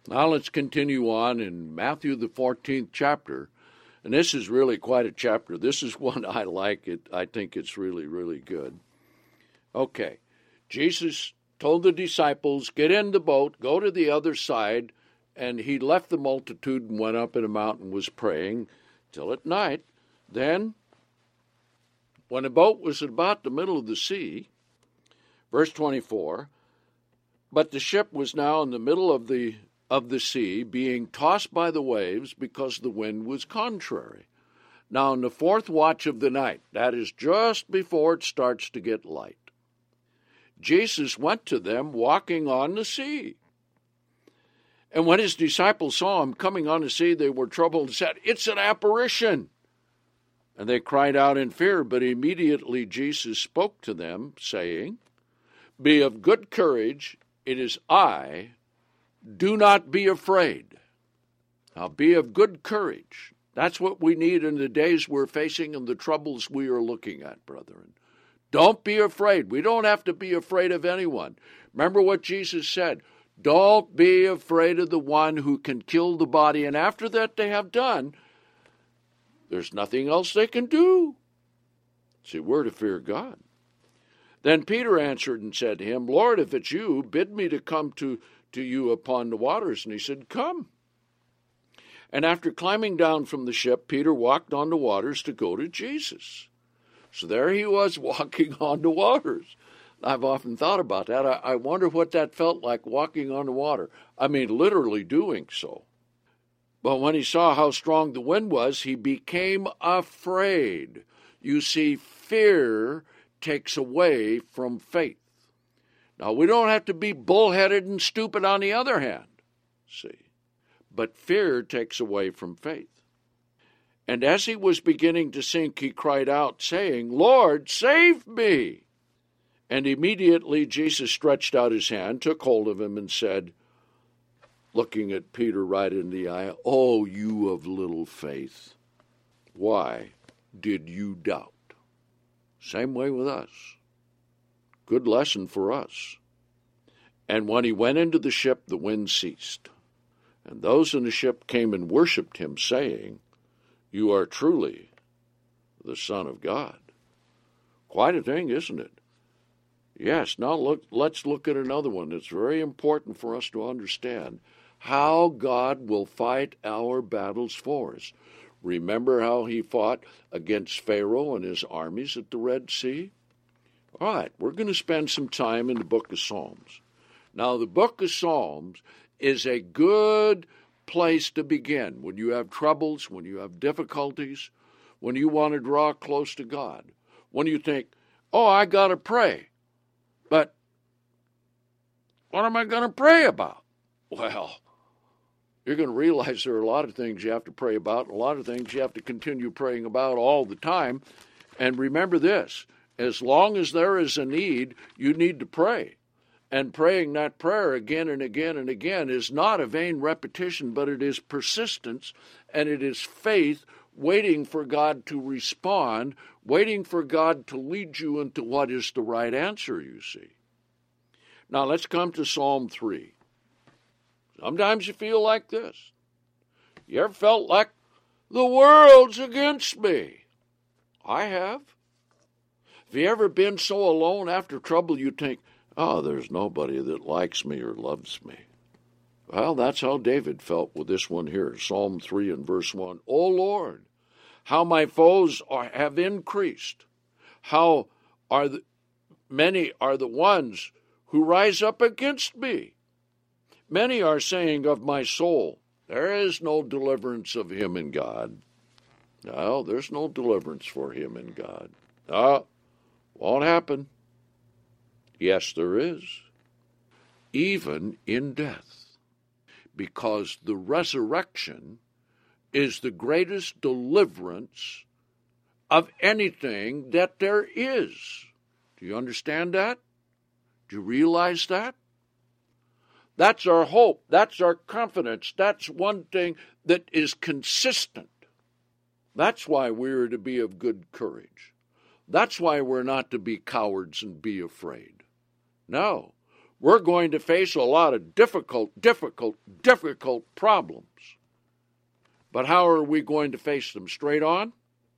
Now let's continue on in Matthew, the 14th chapter. And this is really quite a chapter. This is one I like. I think it's really, really good. Okay. Jesus told the disciples, get in the boat, go to the other side. And he left the multitude and went up in a mountain and was praying till at night. Then, when the boat was about the middle of the sea, verse 24, but the ship was now in the middle of the sea, being tossed by the waves because the wind was contrary. Now in the fourth watch of the night, that is just before it starts to get light, Jesus went to them walking on the sea. And when his disciples saw him coming on the sea, they were troubled and said, it's an apparition. And they cried out in fear, but immediately Jesus spoke to them, saying, be of good courage, it is I, do not be afraid. Now be of good courage. That's what we need in the days we're facing and the troubles we are looking at, brethren. Don't be afraid. We don't have to be afraid of anyone. Remember what Jesus said. Don't be afraid of the one who can kill the body, and after that they have done, there's nothing else they can do. See, we're to fear God. Then Peter answered and said to him, Lord, if it's you, bid me to come to you upon the waters. And he said, come. And after climbing down from the ship, Peter walked on the waters to go to Jesus. So there he was walking on the waters. I've often thought about that. I wonder what that felt like, walking on the water. I mean, literally doing so. But when he saw how strong the wind was, he became afraid. You see, fear takes away from faith. Now, we don't have to be bullheaded and stupid on the other hand, see. But fear takes away from faith. And as he was beginning to sink, he cried out, saying, Lord, save me. And immediately Jesus stretched out his hand, took hold of him, and said, looking at Peter right in the eye, oh, you of little faith, why did you doubt? Same way with us. Good lesson for us. And when he went into the ship, the wind ceased. And those in the ship came and worshipped him, saying, you are truly the Son of God. Quite a thing, isn't it? Yes, now let's look at another one that's very important for us to understand. How God will fight our battles for us. Remember how he fought against Pharaoh and his armies at the Red Sea? All right, we're going to spend some time in the book of Psalms. Now, the book of Psalms is a good place to begin when you have troubles, when you have difficulties, when you want to draw close to God, when you think, oh, I got to pray. But what am I going to pray about? Well, you're going to realize there are a lot of things you have to pray about, and a lot of things you have to continue praying about all the time. And remember this, as long as there is a need, you need to pray. And praying that prayer again and again and again is not a vain repetition, but it is persistence, and it is faith waiting for God to respond, waiting for God to lead you into what is the right answer, you see. Now let's come to Psalm 3. Sometimes you feel like this. You ever felt like the world's against me? I have. Have you ever been so alone after trouble you think, oh, there's nobody that likes me or loves me? Well, that's how David felt with this one here, Psalm 3 and verse 1. O Lord, how my foes have increased. How many are the ones who rise up against me. Many are saying of my soul, there is no deliverance of him in God. No, there's no deliverance for him in God. No, won't happen. Yes, there is. Even in death. Because the resurrection is the greatest deliverance of anything that there is. Do you understand that? Do you realize that? That's our hope. That's our confidence. That's one thing that is consistent. That's why we're to be of good courage. That's why we're not to be cowards and be afraid. No, We're going to face a lot of difficult problems. But how are we going to face them? Straight on?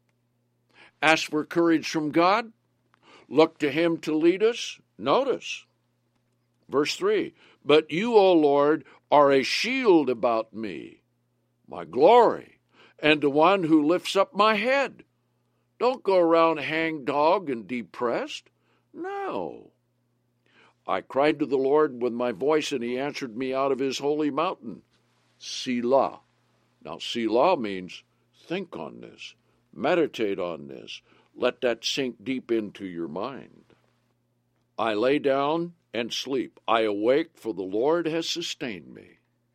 Ask for courage from God? Look to Him to lead us? Notice, verse 3, but you, O Lord, are a shield about me, my glory, and the one who lifts up my head. Don't go around hangdog and depressed. No. I cried to the Lord with my voice, and He answered me out of His holy mountain. Selah. Now, Selah means think on this, meditate on this, let that sink deep into your mind. I lay down and sleep. I awake, for the Lord has sustained me.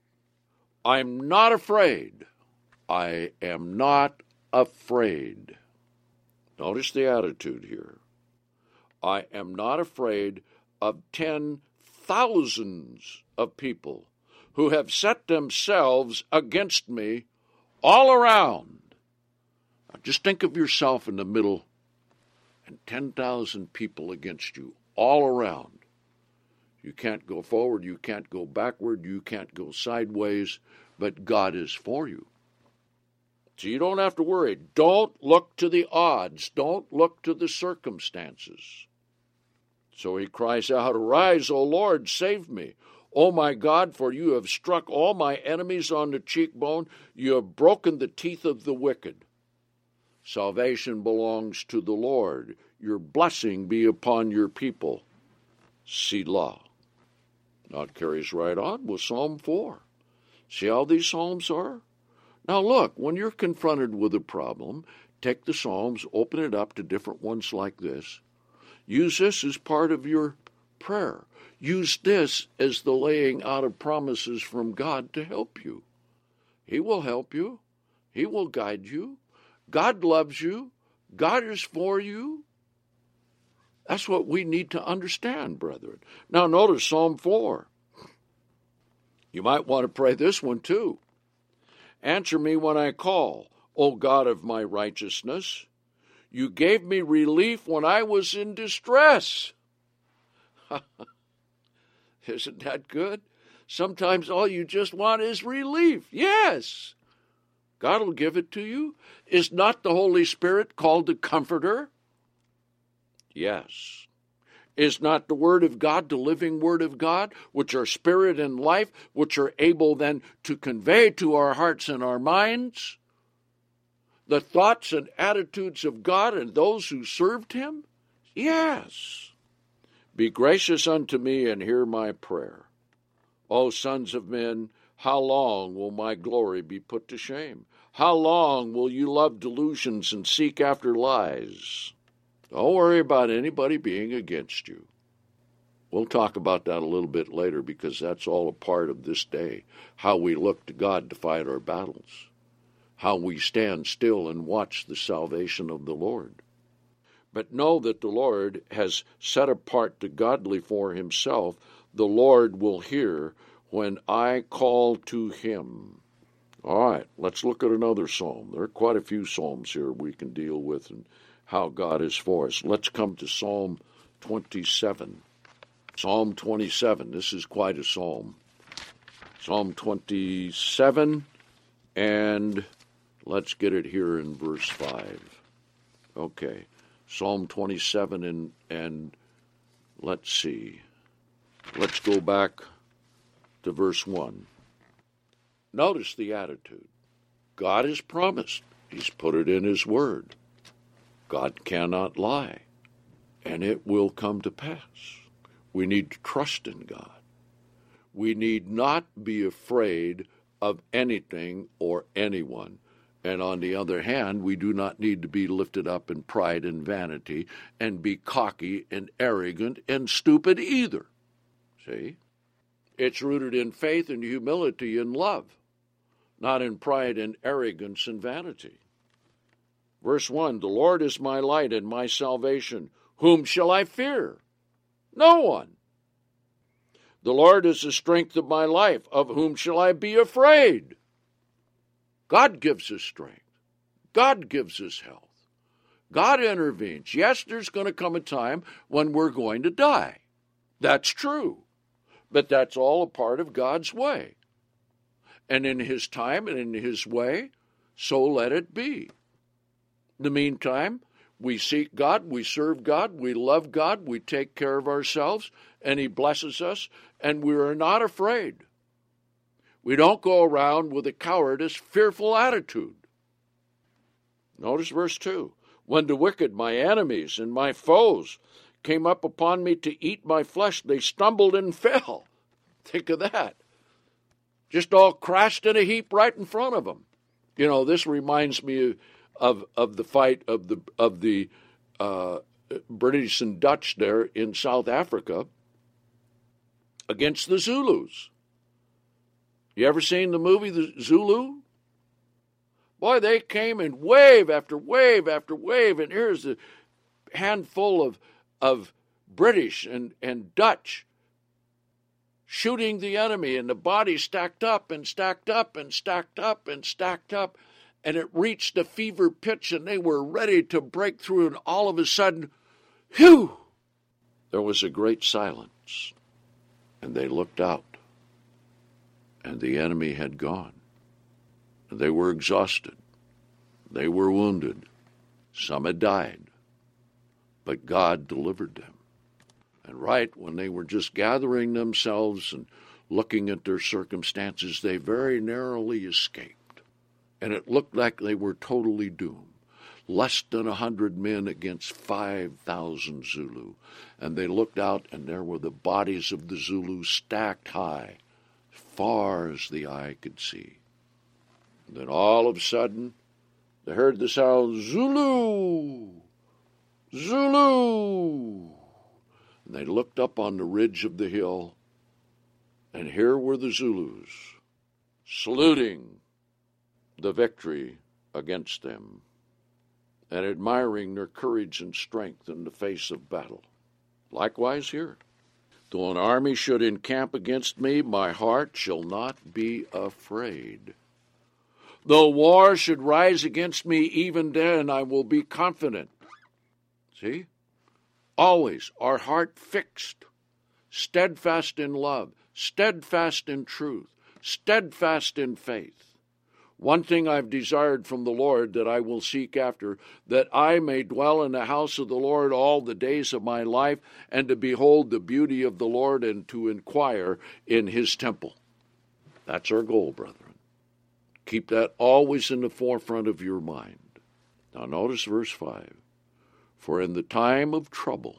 I'm not afraid. I am not afraid. Notice the attitude here. I am not afraid of 10,000s of people who have set themselves against me all around. Now just think of yourself in the middle and 10,000 people against you all around. You can't go forward, you can't go backward, you can't go sideways, but God is for you. So you don't have to worry. Don't look to the odds. Don't look to the circumstances. So he cries out, arise, O Lord, save me. O my God, for you have struck all my enemies on the cheekbone. You have broken the teeth of the wicked. Salvation belongs to the Lord. Your blessing be upon your people. Selah. Now it carries right on with Psalm 4. See how these Psalms are? Now look, when you're confronted with a problem, take the Psalms, open it up to different ones like this. Use this as part of your prayer. Use this as the laying out of promises from God to help you. He will help you. He will guide you. God loves you. God is for you. That's what we need to understand, brethren. Now notice Psalm 4. You might want to pray this one too. Answer me when I call, O God of my righteousness. You gave me relief when I was in distress. Isn't that good? Sometimes all you just want is relief. Yes. God will give it to you. Is not the Holy Spirit called the Comforter? Yes. Is not the Word of God the living Word of God, which are spirit and life, which are able then to convey to our hearts and our minds the thoughts and attitudes of God and those who served Him? Yes. Be gracious unto me and hear my prayer. O sons of men, how long will my glory be put to shame? How long will you love delusions and seek after lies? Don't worry about anybody being against you. We'll talk about that a little bit later because that's all a part of this day, how we look to God to fight our battles, how we stand still and watch the salvation of the Lord. But know that the Lord has set apart the godly for Himself. The Lord will hear when I call to Him. All right, let's look at another psalm. There are quite a few psalms here we can deal with and how God is for us. Let's come to Psalm 27. Psalm 27, this is quite a psalm. Psalm 27, and let's get it here in verse 5. Okay. Psalm 27, and let's see. Let's go back to verse 1. Notice the attitude. God has promised. He's put it in His Word. God cannot lie, and it will come to pass. We need to trust in God. We need not be afraid of anything or anyone. And on the other hand, we do not need to be lifted up in pride and vanity and be cocky and arrogant and stupid either. See? It's rooted in faith and humility and love, not in pride and arrogance and vanity. Verse 1, the Lord is my light and my salvation. Whom shall I fear? No one. The Lord is the strength of my life. Of whom shall I be afraid? God gives us strength. God gives us health. God intervenes. Yes, there's going to come a time when we're going to die. That's true. But that's all a part of God's way. And in his time and in his way, so let it be. In the meantime, we seek God, we serve God, we love God, we take care of ourselves, and he blesses us, and we are not afraid. We don't go around with a cowardice, fearful attitude. Notice verse 2. When the wicked, my enemies and my foes, came up upon me to eat my flesh, they stumbled and fell. Think of that. Just all crashed in a heap right in front of them. You know, this reminds me of the fight of the British and Dutch there in South Africa against the Zulus. You ever seen the movie The Zulu? Boy, they came in wave after wave after wave, and here's a handful of British and Dutch shooting the enemy, and the bodies stacked up and stacked up and stacked up and stacked up, and it reached a fever pitch, and they were ready to break through, and all of a sudden, whew, there was a great silence, and they looked out, and the enemy had gone. They were exhausted. They were wounded. Some had died. But God delivered them. And right when they were just gathering themselves and looking at their circumstances, they very narrowly escaped. And it looked like they were totally doomed. Less than 100 men against 5,000 Zulu. And they looked out, and there were the bodies of the Zulus stacked high, far as the eye could see. And then all of a sudden, they heard the sound, Zulu! Zulu! And they looked up on the ridge of the hill, and here were the Zulus, saluting the victory against them, and admiring their courage and strength in the face of battle. Likewise here. Though an army should encamp against me, my heart shall not be afraid. Though war should rise against me, even then I will be confident. See? Always our heart fixed, steadfast in love, steadfast in truth, steadfast in faith. One thing I've desired from the Lord that I will seek after, that I may dwell in the house of the Lord all the days of my life, and to behold the beauty of the Lord, and to inquire in his temple. That's our goal, brethren. Keep that always in the forefront of your mind. Now notice verse 5. For in the time of trouble,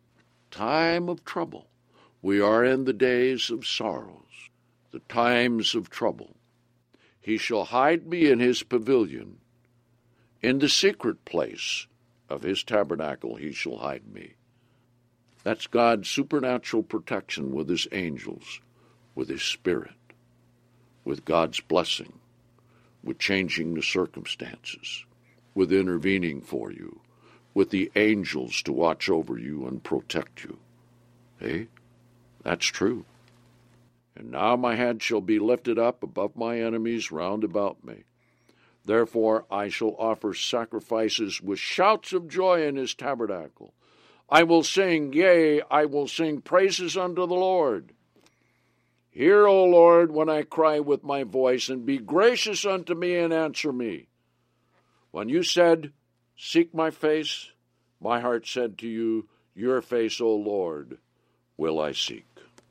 we are in the days of sorrows, the times of trouble. He shall hide me in his pavilion. In the secret place of his tabernacle he shall hide me. That's God's supernatural protection with his angels, with his spirit, with God's blessing, with changing the circumstances, with intervening for you, with the angels to watch over you and protect you. Hey, that's true. And now my head shall be lifted up above my enemies round about me. Therefore I shall offer sacrifices with shouts of joy in his tabernacle. I will sing, yea, I will sing praises unto the Lord. Hear, O Lord, when I cry with my voice, and be gracious unto me and answer me. When you said, seek my face, my heart said to you, your face, O Lord, will I seek.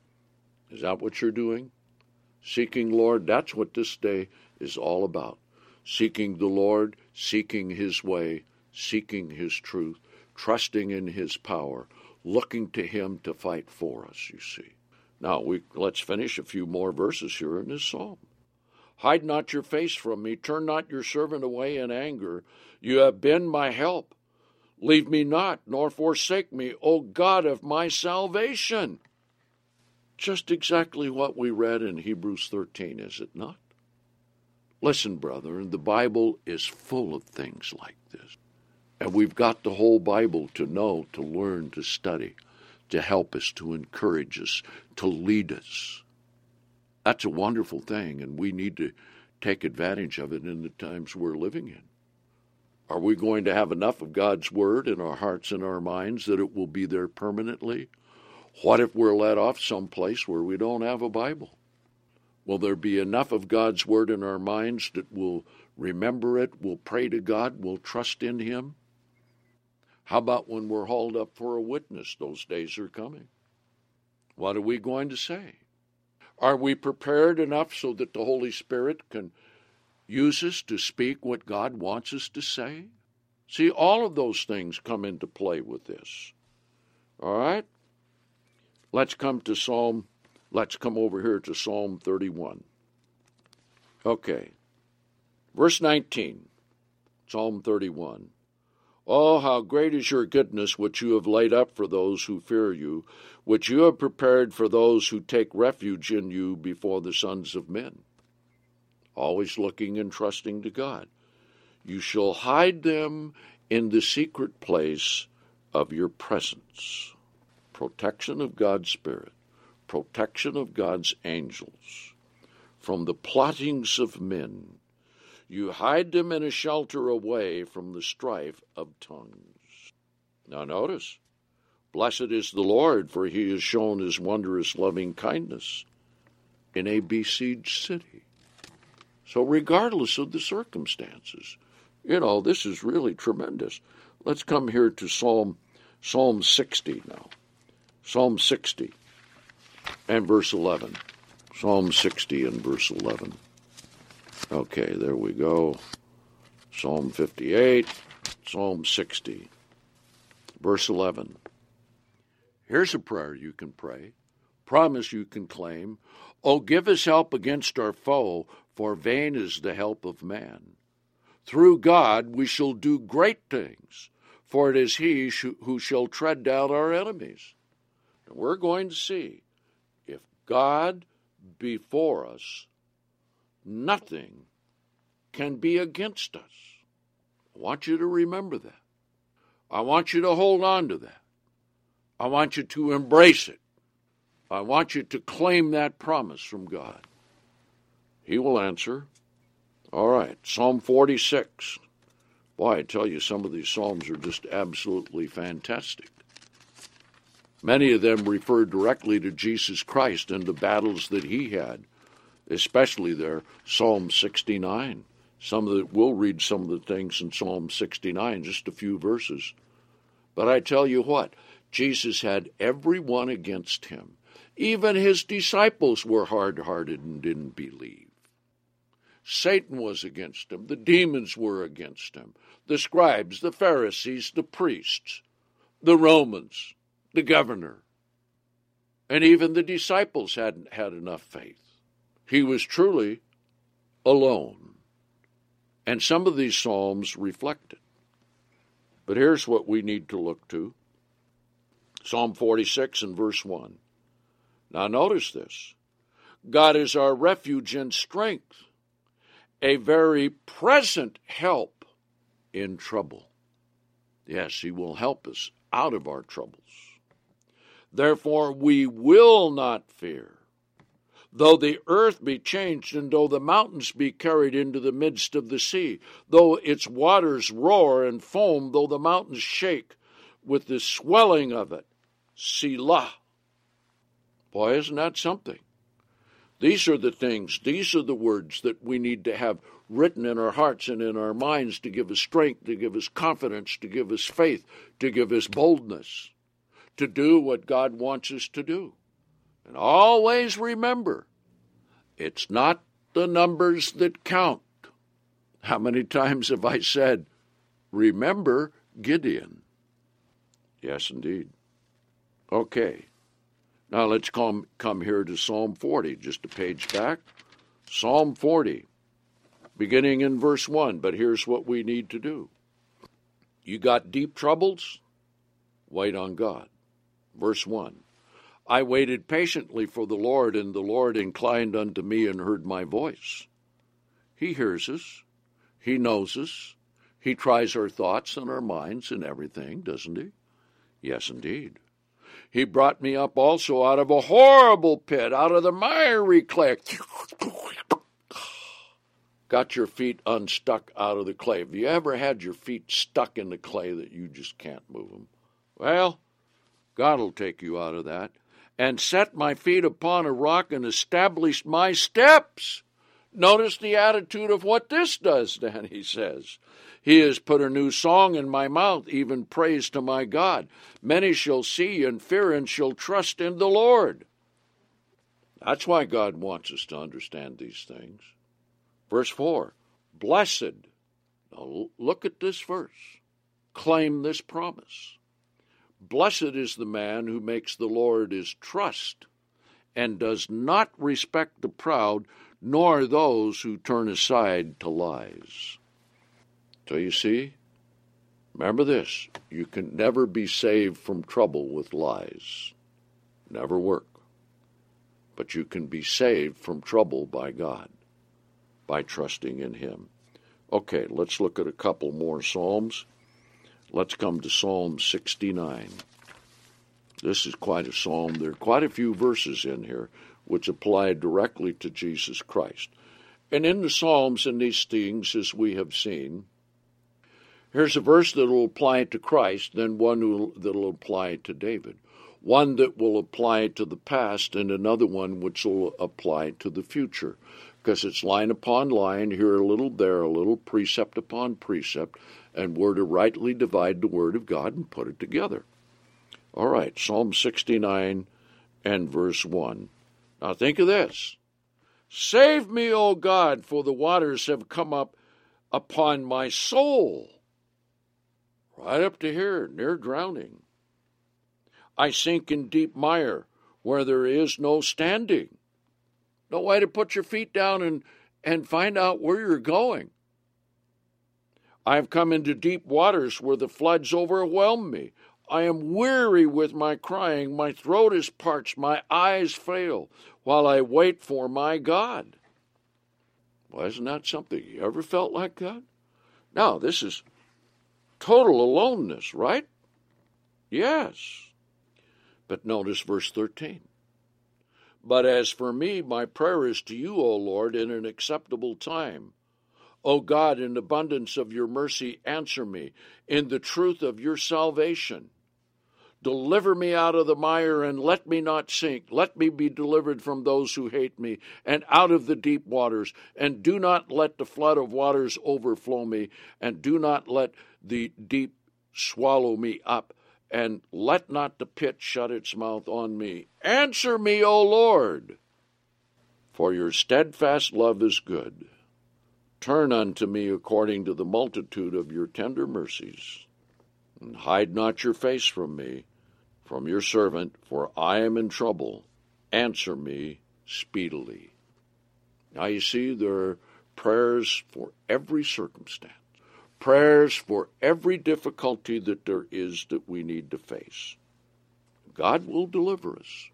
Is that what you're doing? Seeking, Lord, that's what this day is all about. Seeking the Lord, seeking his way, seeking his truth, trusting in his power, looking to him to fight for us, you see. Now, let's finish a few more verses here in this psalm. Hide not your face from me, turn not your servant away in anger. You have been my help. Leave me not, nor forsake me, O God of my salvation. Just exactly what we read in Hebrews 13, is it not? Listen, brethren, the Bible is full of things like this. And we've got the whole Bible to know, to learn, to study, to help us, to encourage us, to lead us. That's a wonderful thing, and we need to take advantage of it in the times we're living in. Are we going to have enough of God's Word in our hearts and our minds that it will be there permanently? What if we're let off someplace where we don't have a Bible? Will there be enough of God's Word in our minds that we'll remember it, we'll pray to God, we'll trust in Him? How about when we're hauled up for a witness? Those days are coming. What are we going to say? Are we prepared enough so that the Holy Spirit can use us to speak what God wants us to say? See, all of those things come into play with this. All right? Let's come over here to Psalm 31. Okay. Verse 19, Psalm 31. Oh, how great is your goodness, which you have laid up for those who fear you, which you have prepared for those who take refuge in you before the sons of men. Always looking and trusting to God. You shall hide them in the secret place of your presence. Protection of God's Spirit. Protection of God's angels. From the plottings of men. You hide them in a shelter away from the strife of tongues. Now notice, blessed is the Lord, for he has shown his wondrous loving kindness in a besieged city. So regardless of the circumstances, this is really tremendous. Let's come here to Psalm 60 now. Psalm 60 and verse 11. Psalm 60 and verse 11. Okay, there we go. Psalm 58, Psalm 60, verse 11. Here's a prayer you can pray, promise you can claim. Oh, give us help against our foe, for vain is the help of man. Through God we shall do great things, for it is he who shall tread down our enemies. And we're going to see, if God be for us, nothing can be against us. I want you to remember that. I want you to hold on to that. I want you to embrace it. I want you to claim that promise from God. He will answer. All right, Psalm 46. Boy, I tell you, some of these Psalms are just absolutely fantastic. Many of them refer directly to Jesus Christ and the battles that he had. Especially there, Psalm 69. We'll read some of the things in Psalm 69, just a few verses. But I tell you what, Jesus had everyone against him. Even his disciples were hard-hearted and didn't believe. Satan was against him. The demons were against him. The scribes, the Pharisees, the priests, the Romans, the governor. And even the disciples hadn't had enough faith. He was truly alone. And some of these Psalms reflect it. But here's what we need to look to. Psalm 46 and verse 1. Now notice this. God is our refuge and strength, a very present help in trouble. Yes, he will help us out of our troubles. Therefore we will not fear. Though the earth be changed, and though the mountains be carried into the midst of the sea, though its waters roar and foam, though the mountains shake with the swelling of it. Selah. Boy, isn't that something? These are the things, these are the words that we need to have written in our hearts and in our minds to give us strength, to give us confidence, to give us faith, to give us boldness, to do what God wants us to do. And always remember, it's not the numbers that count. How many times have I said, remember Gideon? Yes, indeed. Okay. Now let's come here to Psalm 40, just a page back. Psalm 40, beginning in verse 1. But here's what we need to do. You got deep troubles? Wait on God. Verse 1. I waited patiently for the Lord, and the Lord inclined unto me and heard my voice. He hears us. He knows us. He tries our thoughts and our minds and everything, doesn't he? Yes, indeed. He brought me up also out of a horrible pit, out of the miry clay. Got your feet unstuck out of the clay. Have you ever had your feet stuck in the clay that you just can't move them? Well, God will take you out of that. And set my feet upon a rock and established my steps. Notice the attitude of what this does then, he says. He has put a new song in my mouth, even praise to my God. Many shall see and fear and shall trust in the Lord. That's why God wants us to understand these things. Verse 4, blessed. Now look at this verse. Claim this promise. Blessed is the man who makes the Lord his trust and does not respect the proud, nor those who turn aside to lies. So you see, remember this, you can never be saved from trouble with lies. Never work. But you can be saved from trouble by God, by trusting in him. Okay, let's look at a couple more Psalms. Let's come to Psalm 69. This is quite a psalm. There are quite a few verses in here which apply directly to Jesus Christ. And in the Psalms and these things, as we have seen, here's a verse that will apply to Christ, then one that will apply to David. One that will apply to the past, and another one which will apply to the future. Because it's line upon line, here a little, there a little, precept upon precept, and we're to rightly divide the Word of God and put it together. All right, Psalm 69 and verse 1. Now think of this. Save me, O God, for the waters have come up upon my soul. Right up to here, near drowning. I sink in deep mire where there is no standing. No way to put your feet down and find out where you're going. I have come into deep waters where the floods overwhelm me. I am weary with my crying. My throat is parched. My eyes fail while I wait for my God. Well, isn't that something? You ever felt like that? Now, this is total aloneness, right? Yes. But notice verse 13. But as for me, my prayer is to you, O Lord, in an acceptable time. O God, in abundance of your mercy, answer me. In the truth of your salvation, deliver me out of the mire and let me not sink. Let me be delivered from those who hate me and out of the deep waters. And do not let the flood of waters overflow me. And do not let the deep swallow me up. And let not the pit shut its mouth on me. Answer me, O Lord, for your steadfast love is good. Turn unto me according to the multitude of your tender mercies. And hide not your face from me, from your servant, for I am in trouble. Answer me speedily. Now you see, there are prayers for every circumstance. Prayers for every difficulty that there is that we need to face. God will deliver us.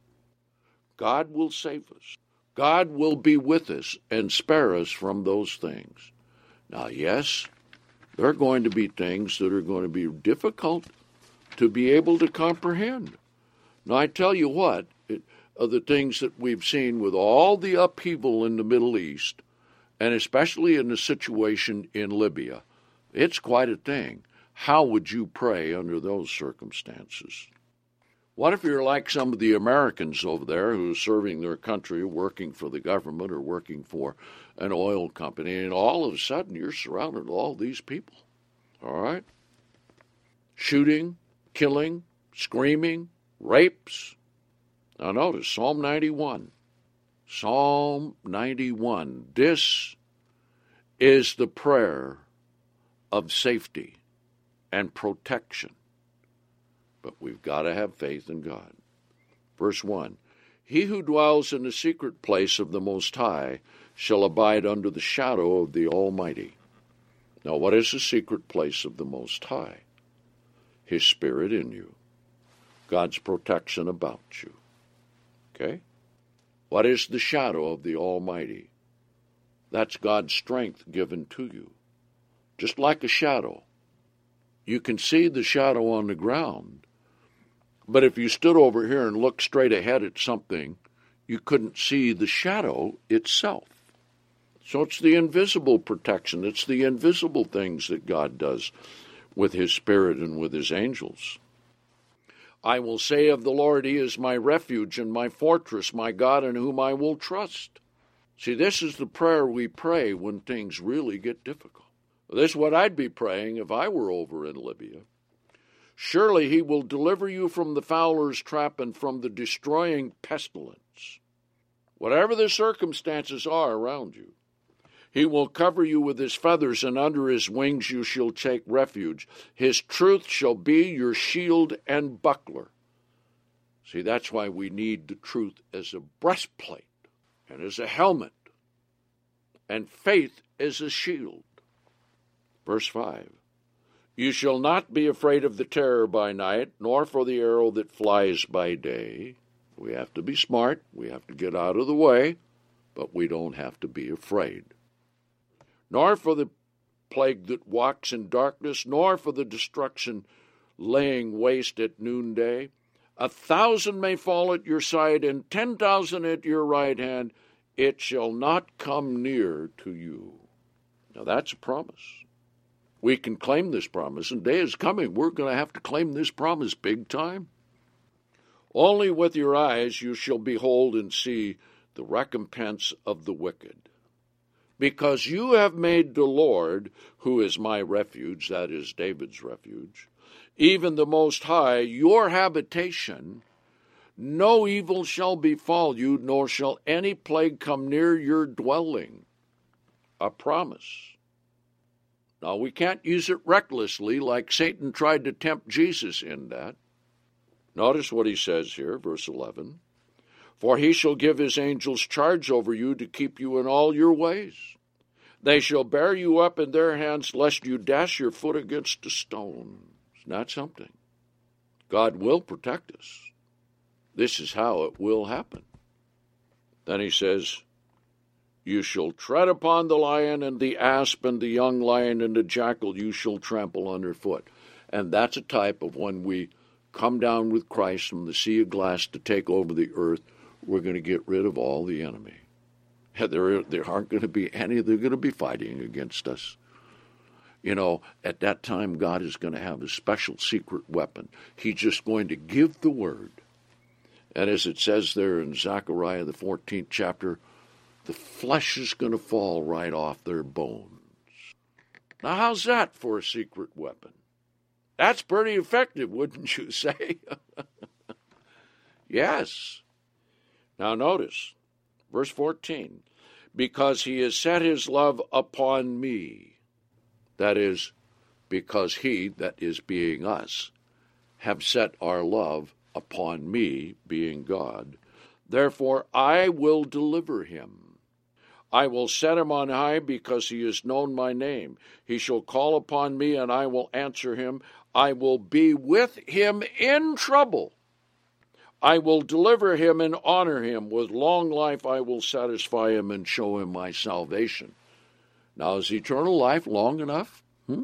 God will save us. God will be with us and spare us from those things. Now, yes, there are going to be things that are going to be difficult to be able to comprehend. Now, I tell you what, of the things that we've seen with all the upheaval in the Middle East, and especially in the situation in Libya, it's quite a thing. How would you pray under those circumstances? What if you're like some of the Americans over there who are serving their country, working for the government or working for an oil company, and all of a sudden you're surrounded with all these people, all right? Shooting, killing, screaming, rapes. Now notice, Psalm 91. Psalm 91. This is the prayer of safety and protection. But we've got to have faith in God. Verse 1, He who dwells in the secret place of the Most High shall abide under the shadow of the Almighty. Now, what is the secret place of the Most High? His Spirit in you. God's protection about you. Okay? What is the shadow of the Almighty? That's God's strength given to you. Just like a shadow. You can see the shadow on the ground, but if you stood over here and looked straight ahead at something, you couldn't see the shadow itself. So it's the invisible protection. It's the invisible things that God does with His Spirit and with His angels. I will say of the Lord, He is my refuge and my fortress, my God in whom I will trust. See, this is the prayer we pray when things really get difficult. This is what I'd be praying if I were over in Libya. Surely He will deliver you from the fowler's trap and from the destroying pestilence. Whatever the circumstances are around you, He will cover you with His feathers, and under His wings you shall take refuge. His truth shall be your shield and buckler. See, that's why we need the truth as a breastplate and as a helmet, and faith as a shield. Verse 5, you shall not be afraid of the terror by night, nor for the arrow that flies by day. We have to be smart. We have to get out of the way, but we don't have to be afraid. Nor for the plague that walks in darkness, nor for the destruction laying waste at noonday. 1,000 may fall at your side, and 10,000 at your right hand. It shall not come near to you. Now that's a promise. We can claim this promise, and day is coming. We're going to have to claim this promise big time. Only with your eyes you shall behold and see the recompense of the wicked. Because you have made the Lord, who is my refuge, that is David's refuge, even the Most High, your habitation, no evil shall befall you, nor shall any plague come near your dwelling. A promise. Now, we can't use it recklessly like Satan tried to tempt Jesus in that. Notice what he says here, verse 11. For he shall give his angels charge over you to keep you in all your ways. They shall bear you up in their hands, lest you dash your foot against a stone. It's not something. God will protect us. This is how it will happen. Then he says, you shall tread upon the lion and the asp and the young lion and the jackal you shall trample underfoot. And that's a type of when we come down with Christ from the sea of glass to take over the earth, we're going to get rid of all the enemy. There aren't going to be any, they're going to be fighting against us. You know, at that time, God is going to have a special secret weapon. He's just going to give the word. And as it says there in Zechariah, the 14th chapter, the flesh is going to fall right off their bones. Now, how's that for a secret weapon? That's pretty effective, wouldn't you say? Yes. Now notice, verse 14, because he has set his love upon me, that is, because he, that is being us, have set our love upon me, being God, therefore I will deliver him. I will set him on high because he has known my name. He shall call upon me, and I will answer him. I will be with him in trouble. I will deliver him and honor him. With long life I will satisfy him and show him my salvation. Now, is eternal life long enough?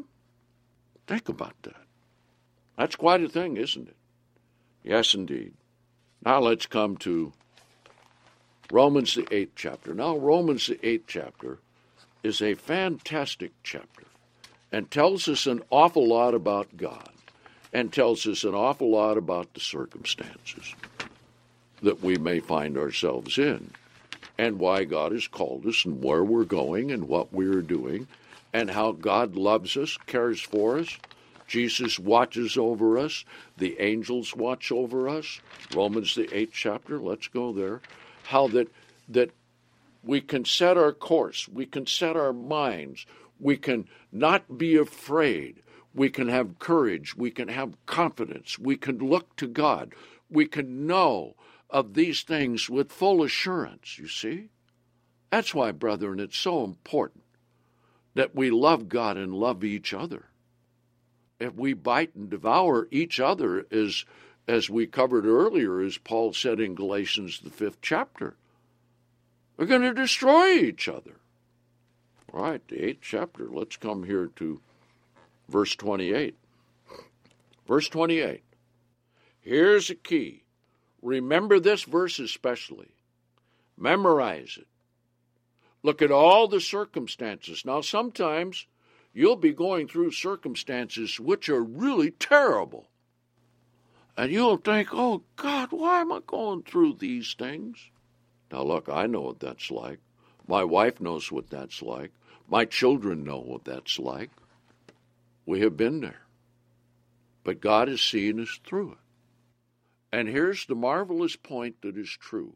Think about that. That's quite a thing, isn't it? Yes, indeed. Now let's come to Romans, the 8th chapter. Now, Romans, the 8th chapter is a fantastic chapter and tells us an awful lot about God and tells us an awful lot about the circumstances that we may find ourselves in and why God has called us and where we're going and what we're doing and how God loves us, cares for us. Jesus watches over us. The angels watch over us. Romans, the 8th chapter. Let's go there. How that we can set our course. We can set our minds. We can not be afraid. We can have courage. We can have confidence. We can look to God. We can know of these things with full assurance, you see? That's why, brethren, it's so important that we love God and love each other. If we bite and devour each other, as we covered earlier, as Paul said in Galatians, the 5th chapter, we're going to destroy each other. All right, the 8th chapter. Let's come here to verse 28. Verse 28. Here's a key. Remember this verse especially. Memorize it. Look at all the circumstances. Now, sometimes you'll be going through circumstances which are really terrible. And you'll think, oh, God, why am I going through these things? Now, look, I know what that's like. My wife knows what that's like. My children know what that's like. We have been there. But God has seen us through it. And here's the marvelous point that is true.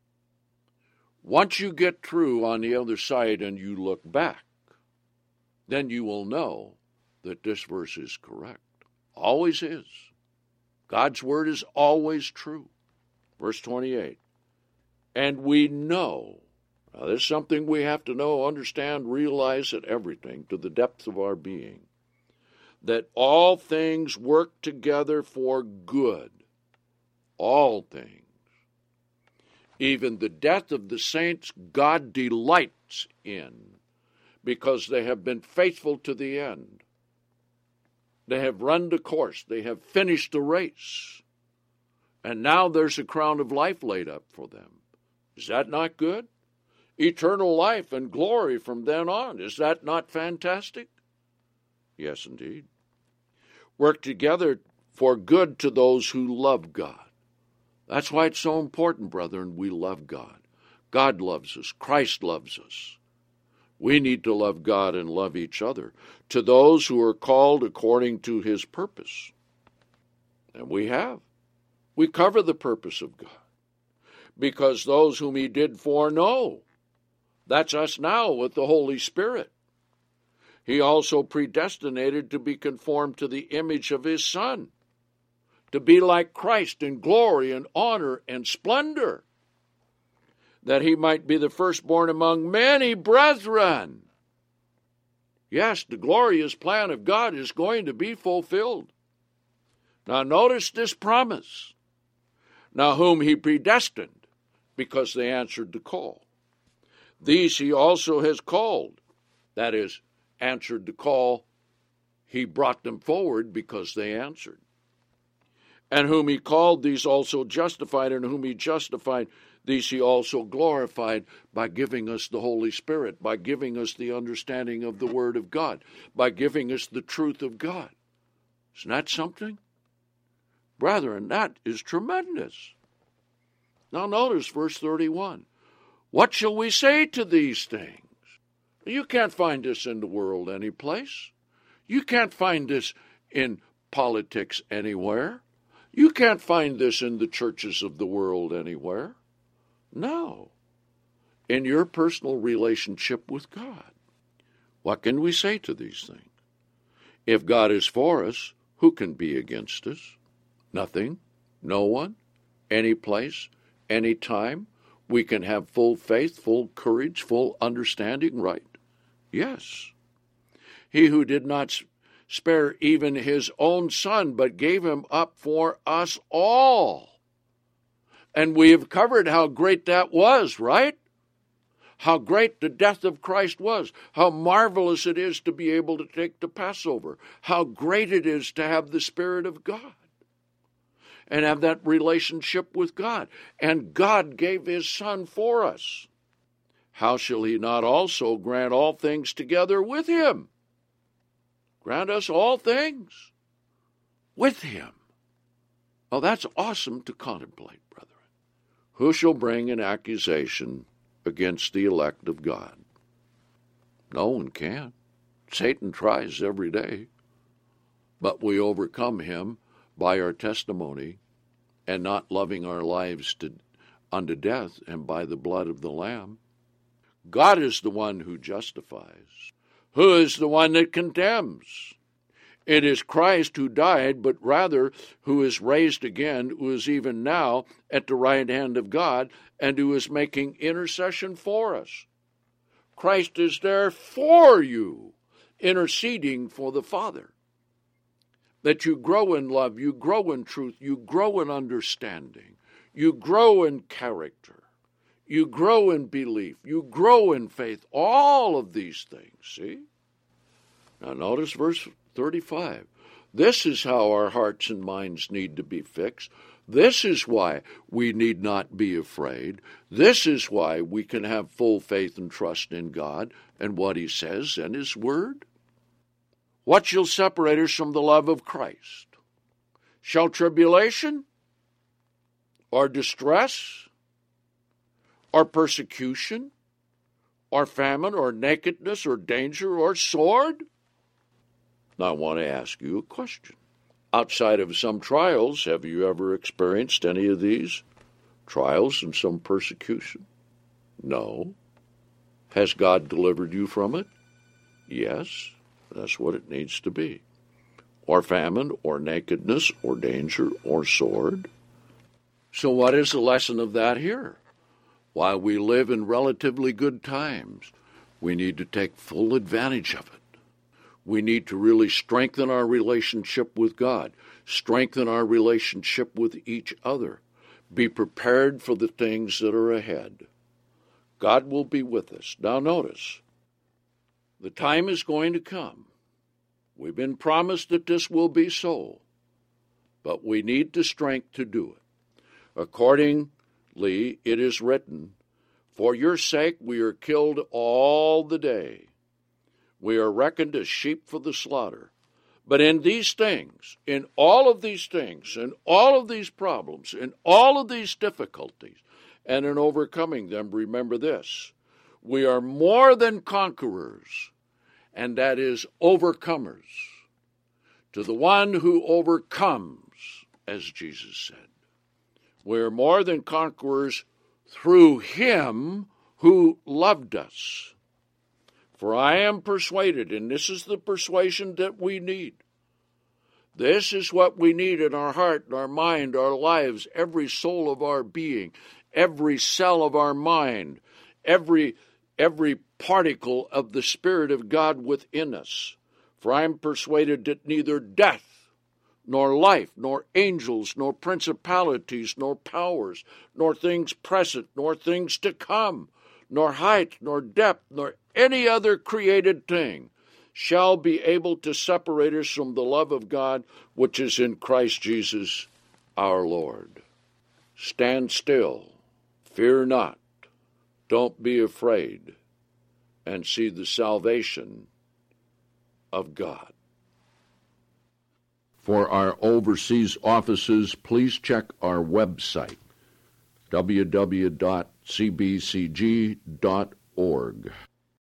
Once you get through on the other side and you look back, then you will know that this verse is correct. Always is. God's word is always true. Verse 28. And we know, now this is something we have to know, understand, realize at everything, to the depths of our being, that all things work together for good. All things. Even the death of the saints God delights in, because they have been faithful to the end. They have run the course. They have finished the race. And now there's a crown of life laid up for them. Is that not good? Eternal life and glory from then on. Is that not fantastic? Yes, indeed. Work together for good to those who love God. That's why it's so important, brethren, we love God. God loves us. Christ loves us. We need to love God and love each other. To those who are called according to his purpose. And we have. We cover the purpose of God. Because those whom he did foreknow, that's us now with the Holy Spirit. He also predestinated to be conformed to the image of his Son, to be like Christ in glory and honor and splendor, that he might be the firstborn among many brethren. Yes, the glorious plan of God is going to be fulfilled. Now notice this promise. Now whom he predestined, because they answered the call. These he also has called. That is, answered the call. He brought them forward because they answered. And whom he called, these also justified, and whom he justified, these he also glorified, by giving us the Holy Spirit, by giving us the understanding of the Word of God, by giving us the truth of God. Isn't that something? Brethren, that is tremendous. Now notice verse 31. What shall we say to these things? You can't find this in the world anyplace. You can't find this in politics anywhere. You can't find this in the churches of the world anywhere. No. In your personal relationship with God. What can we say to these things? If God is for us, who can be against us? Nothing. No one. Any place. Any time. We can have full faith, full courage, full understanding, right? Yes. He who did not spare even his own Son, but gave him up for us all. And we have covered how great that was, right? How great the death of Christ was. How marvelous it is to be able to take the Passover. How great it is to have the Spirit of God and have that relationship with God. And God gave his Son for us. How shall he not also grant all things together with him? Grant us all things with him. Oh, that's awesome to contemplate, brethren. Who shall bring an accusation against the elect of God? No one can. Satan tries every day. But we overcome him by our testimony and not loving our lives unto death, and by the blood of the Lamb. God is the one who justifies. Who is the one that condemns? It is Christ who died, but rather who is raised again, who is even now at the right hand of God, and who is making intercession for us. Christ is there for you, interceding for the Father. That you grow in love, you grow in truth, you grow in understanding, you grow in character, you grow in belief, you grow in faith, all of these things, see? Now notice verse 35. This is how our hearts and minds need to be fixed. This is why we need not be afraid. This is why we can have full faith and trust in God and what he says and his word. What shall separate us from the love of Christ? Shall tribulation, or distress, or persecution, or famine, or nakedness, or danger, or sword? Now I want to ask you a question. Outside of some trials, have you ever experienced any of these trials and some persecution? No. Has God delivered you from it? Yes. That's what it needs to be. Or famine, or nakedness, or danger, or sword. So what is the lesson of that here? While we live in relatively good times, we need to take full advantage of it. We need to really strengthen our relationship with God, strengthen our relationship with each other, be prepared for the things that are ahead. God will be with us. Now notice, the time is going to come. We've been promised that this will be so, but we need the strength to do it. Accordingly, it is written, "For your sake we are killed all the day. We are reckoned as sheep for the slaughter." But in these things, in all of these things, in all of these problems, in all of these difficulties, and in overcoming them, remember this: we are more than conquerors, and that is overcomers, to the one who overcomes, as Jesus said. We are more than conquerors through him who loved us. For I am persuaded, and this is the persuasion that we need. This is what we need in our heart, our mind, our lives, every soul of our being, every cell of our mind, every particle of the Spirit of God within us. For I am persuaded that neither death, nor life, nor angels, nor principalities, nor powers, nor things present, nor things to come, nor height, nor depth, nor any other created thing shall be able to separate us from the love of God which is in Christ Jesus our Lord. Stand still, fear not, don't be afraid, and see the salvation of God. For our overseas offices, please check our website, www.cbcg.org.